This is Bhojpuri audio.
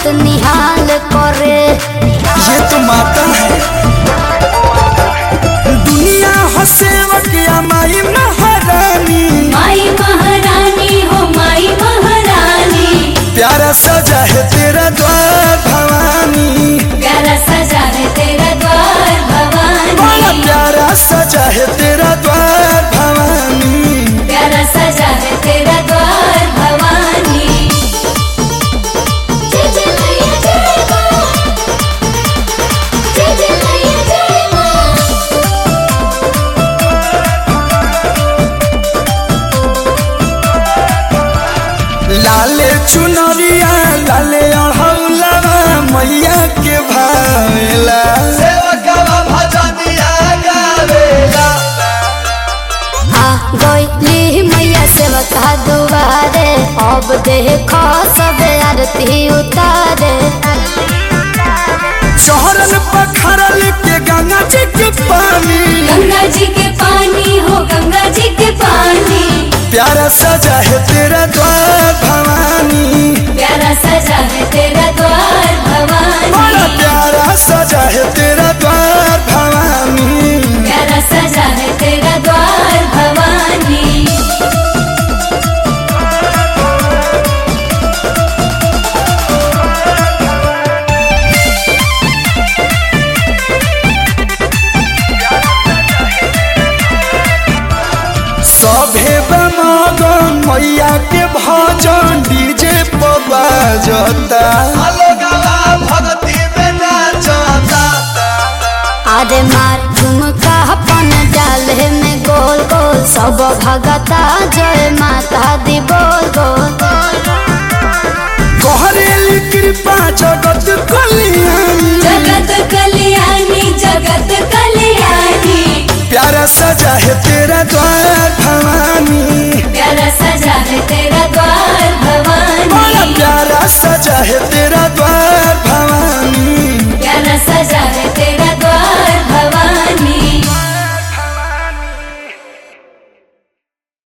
मत निहाल करे। ये तो माता है दुनिया हो सेवक या माई महारानी। माई महारानी हो माई महारानी। प्यारा सजा है तेरा द्वार भवानी। प्यारा सजा है तेरा द्वार भवानी। बड़ा प्यारा सजा है तेरा द्वार भवानी। प्यारा सजा है तेरा द्वार भवानी। जय जय मैया जय माँ। जय जय मैया जय माँ। लाले चुनरिया लाले अढ़ौलवा मैया के भावेला। सेवकवा भजनिया गावेला। आ गईली मैया सेवका दुआरे, अब देखो सबे आरती उतारे। चौरन पखरल के गंगा जी के पानी। गंगा जी के पानी हो गंगा जी के पानी। प्यारा सजा है तेरा द्वार भवानी। प्यारा सजा है तेरा द्वार भवानी। बड़ा प्यारा सजा है तेरा द्वार भवानी। प्यारा सजा है तेरा द्वार भवानी। सभे बमगन मैया के भजन डीजे पर बाजता। भक्ति में नाचता। अरे मार झुमका अपन डाले में गोल गोल, सब भगता जय माता दी बोल बोल। कोहरेली कृपा जगत कल्याणी। जगत कल्याणी जगत कल्याणी। प्यारा सजा है तेरा द्वार भवानी। प्यारा सजा है तेरा द्वार बड़ा भवानी। प्यारा सजा है तेरा